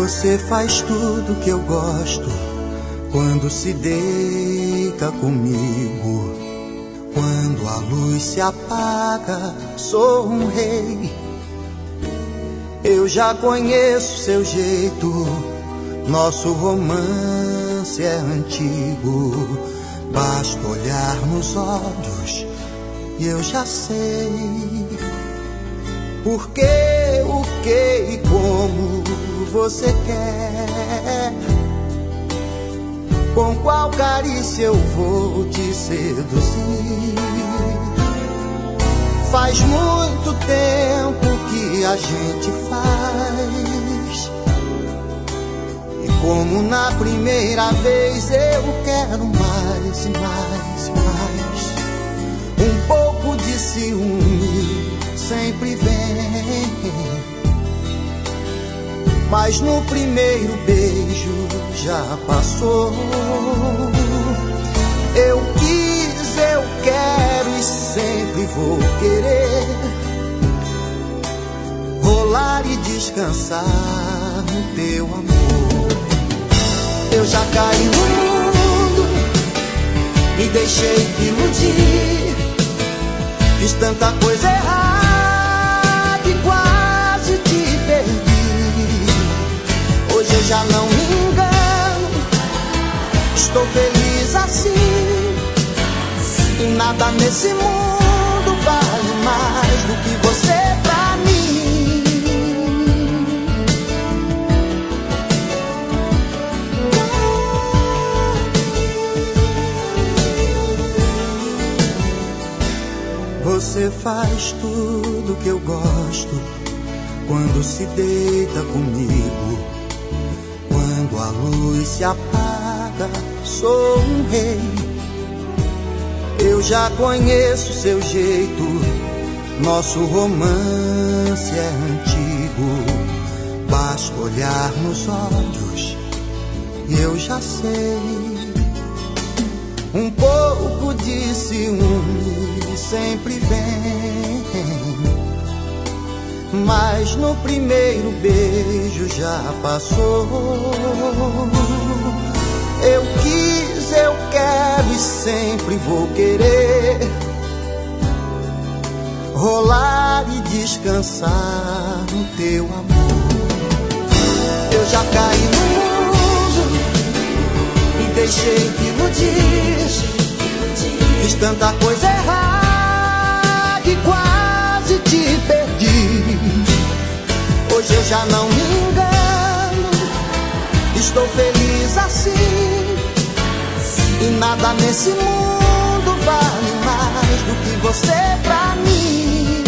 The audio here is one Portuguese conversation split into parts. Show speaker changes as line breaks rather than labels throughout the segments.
Você faz tudo que eu gosto quando se deita comigo. Quando a luz se apaga, sou um rei. Eu já conheço seu jeito, nosso romance é antigo. Basta olhar nos olhos e eu já sei por que, o que e como você quer. Com qual carícia eu vou te seduzir? Faz muito tempo que a gente faz, e como na primeira vez eu quero mais e mais e mais. Um pouco de ciúme sempre vem, mas no primeiro beijo já passou. Eu quis, eu quero e sempre vou querer rolar e descansar no teu amor. Eu já caí no mundo, me deixei iludir, fiz tanta coisa errada e quase te perdi. Hoje eu já não me engano, estou feliz assim, e nada nesse mundo vale mais do que você pra mim. Você faz tudo que eu gosto quando se deita comigo. Quando a luz se apaga, sou um rei. Eu já conheço seu jeito, nosso romance é antigo. Basta olhar nos olhos e eu já sei. Um pouco de ciúme sempre vem, mas no primeiro beijo já passou. Eu quis, eu quero e sempre vou querer rolar e descansar no teu amor. Eu já caí no mundo, me deixei iludir, fiz tanta coisa errada e quase te perdi. Hoje eu já não me engano, estou feliz assim, e nada nesse mundo vale mais do que você pra mim.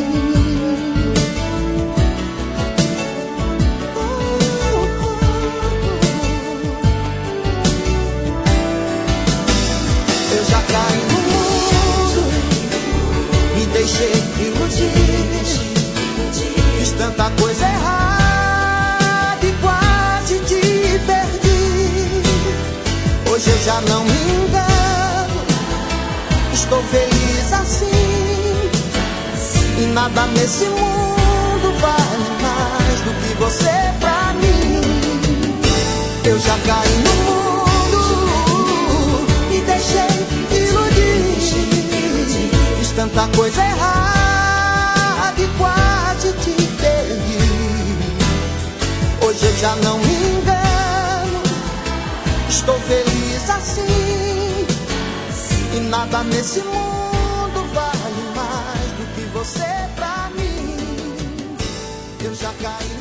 Eu já caí no mundo, me deixei iludir, fiz tanta coisa errada e quase te perdi. Hoje eu já não me engano, estou feliz assim, e nada nesse mundo vale mais do que você pra mim. Eu já caí no mundo, me deixei iludir, fiz tanta coisa errada e quase te perdi. Hoje eu já não me engano, estou feliz assim, e nada nesse mundo vale mais do que você pra mim. Eu já caí